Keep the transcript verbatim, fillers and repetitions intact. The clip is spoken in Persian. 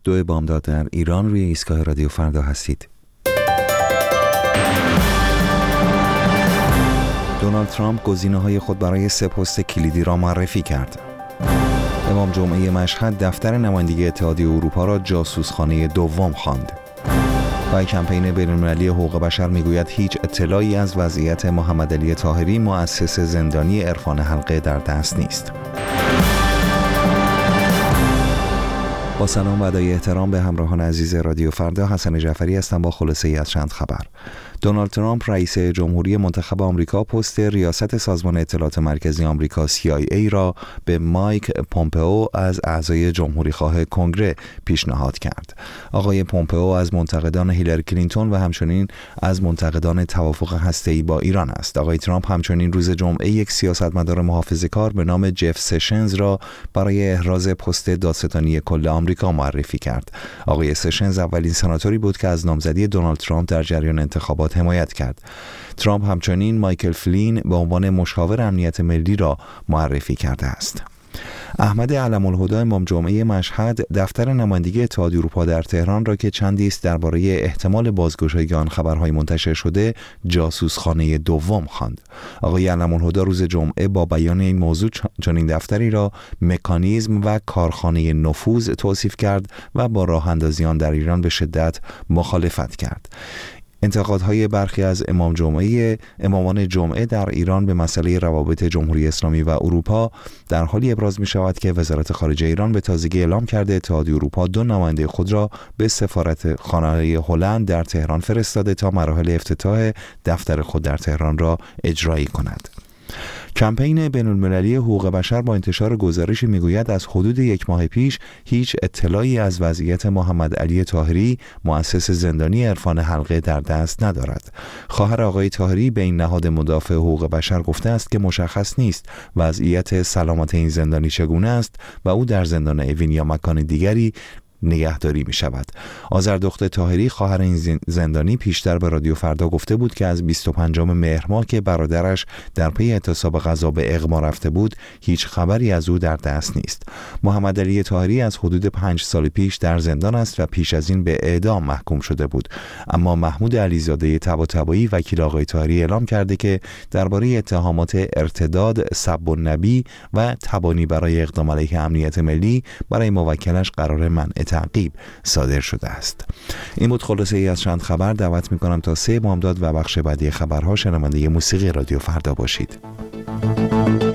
دو بامداد در ایران روی ایستگاه رادیو فردا هستید. دونالد ترامپ گزینه‌های خود برای سه پست کلیدی را معرفی کرد. امام جمعه مشهد دفتر نمایندگی اتحادیه اروپا را جاسوسخانه دوم خواند. و کمپین بین‌المللی حقوق بشر میگوید هیچ اطلاعی از وضعیت محمد علی طاهری مؤسس زندانی عرفان حلقه در دست نیست. با سلام و ادای احترام به همراهان عزیز رادیو فردا، حسن جعفری هستم با خلاصه ای از چند خبر. دونالد ترامپ رئیس جمهوری منتخب آمریکا پست ریاست سازمان اطلاعات مرکزی آمریکا سی آی ای را به مایک پومپئو از اعضای جمهوری خواه کنگره پیشنهاد کرد. آقای پومپئو از منتقدان هیلاری کلینتون و همچنین از منتقدان توافق هسته‌ای با ایران است. آقای ترامپ همچنین روز جمعه یک سیاستمدار محافظه‌کار به نام جف سشنز را برای احراز پست دادستانی کل آمریکا معرفی کرد. آقای سشنز اولین سناتوری بود که از نامزدی دونالد ترامپ در جریان انتخابات حمایت کرد. ترامپ همچنین مایکل فلین به عنوان مشاور امنیت ملی را معرفی کرده است. احمد علم‌الهدی امام جمعه مشهد دفتر نمایندگی اتحادیه اروپا در تهران را که چندی است درباره احتمال بازگشایی آن خبرهای منتشر شده جاسوسخانه دوم خواند. آقای علم‌الهدی روز جمعه با بیان این موضوع چنین دفتری را مکانیزم و کارخانه نفوذ توصیف کرد و با راه اندازی آن در ایران به شدت مخالفت کرد. انتقادهای برخی از امام جمعه امامان جمعه در ایران به مسئله روابط جمهوری اسلامی و اروپا در حالی ابراز می شود که وزارت خارجه ایران به تازگی اعلام کرده اتحادیه اروپا دو نماینده خود را به سفارت خانه هلند در تهران فرستاده تا مراحل افتتاح دفتر خود در تهران را اجرایی کند. کمپین بین‌المللی حقوق بشر با انتشار گزارشی میگوید از حدود یک ماه پیش هیچ اطلاعی از وضعیت محمد علی طاهری مؤسس زندانی عرفان حلقه در دست ندارد. خواهر آقای طاهری به این نهاد مدافع حقوق بشر گفته است که مشخص نیست وضعیت سلامت این زندانی چگونه است و او در زندان اوین یا مکان دیگری نگهداری می شود. آذردخت طاهری خواهر این زندانی پیشتر به رادیو فردا گفته بود که از بیست و پنجم مهر ماه که برادرش در پی اعتصاب غذا به اغما رفته بود هیچ خبری از او در دست نیست. محمد علی طاهری از حدود پنج سال پیش در زندان است و پیش از این به اعدام محکوم شده بود، اما محمود علیزاده طباطبایی وکیل آقای طاهری اعلام کرده که درباره اتهامات ارتداد، سب النبی و تبانی برای اقدام علیه امنیت ملی برای موکلش قرار منع تعقیب صادر شده است. این بود خلاصه ای از چند خبر. دعوت میکنم تا سه بامداد و بخش بعدی خبرها شنونده موسیقی رادیو فردا باشید.